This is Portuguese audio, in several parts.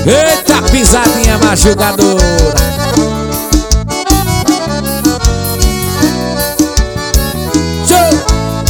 Eita, pisadinha machucadora. Show!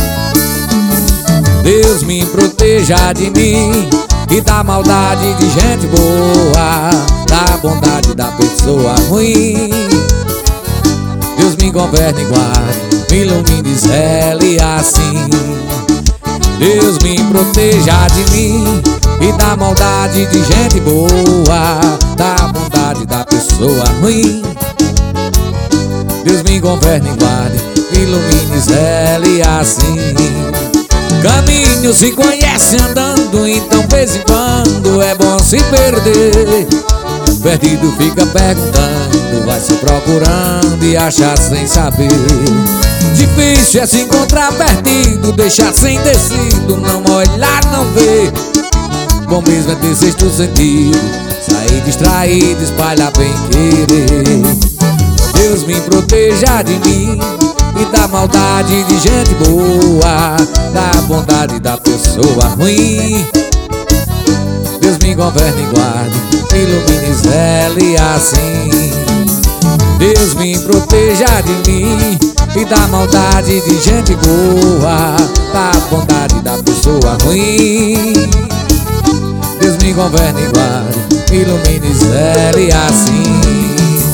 Deus me proteja de mim e da maldade de gente boa, da bondade da pessoa ruim. Deus me governe e guarde, me ilumine, zele assim. Deus me proteja de mim e da maldade de gente boa, da bondade da pessoa ruim. Deus me governe e guarde, me ilumine, zele assim. Caminho se conhece andando, então vez em quando é bom se perder. Perdido fica perguntando, vai se procurando e achar sem saber. Difícil é se encontrar perdido, deixar sem tecido, não olhar, não ver. Bom mesmo é ter sexto sentido, sair distraído, espalhar bem querer. Deus me proteja de mim e da maldade de gente boa, da bondade da pessoa ruim. Deus me governe e guarde, me ilumine, zele assim. Deus me proteja de mim e da maldade de gente boa, da bondade da pessoa ruim. Deus me governe e guarde, me ilumine, zele assim.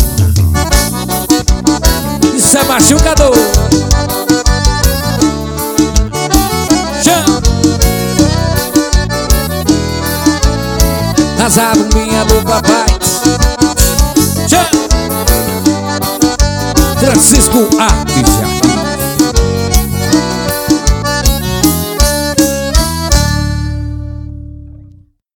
Isso é machucador. As abumbinhas do papai. Francisco Artes.